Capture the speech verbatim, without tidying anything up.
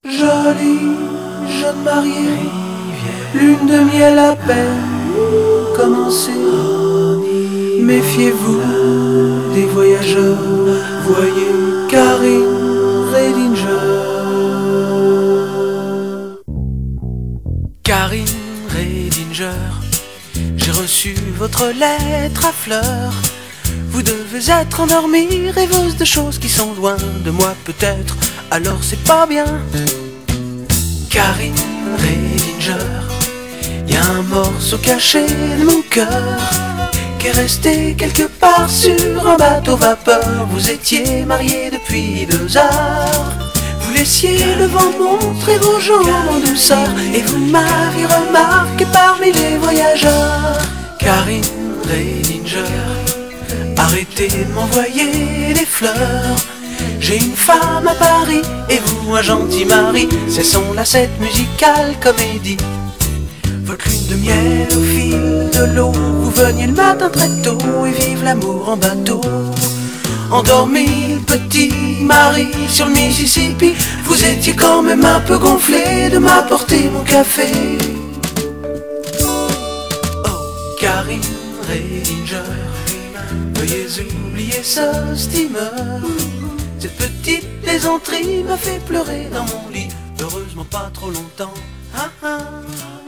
Jolie jeune mariée, lune de miel à peine commencée. Méfiez-vous des voyageurs, voyez Karine Redinger. Karine Redinger, j'ai reçu votre lettre à fleurs. Vous devez être endormie, rêveuse de choses qui sont loin de moi peut-être, alors c'est pas bien. Karine Redinger, y a un morceau caché de mon cœur qui est resté quelque part sur un bateau vapeur. Vous étiez mariés depuis deux heures. Vous laissiez le vent montrer vos jambes en douceur, et vous m'aviez remarqué parmi les voyageurs. Karine Redinger, arrêtez de m'envoyer des fleurs. J'ai une femme à Paris et vous un gentil mari. Cessons là cette musicale comédie. Votre lune de miel au fil de l'eau, vous veniez le matin très tôt et vive l'amour en bateau. Endormi le petit mari sur le Mississippi, vous étiez quand même un peu gonflé de m'apporter mon café. Oh, Karine Redinger, veuillez oublier ce steamer. Cette petite plaisanterie m'a fait pleurer dans mon lit, heureusement pas trop longtemps. Ah, ah.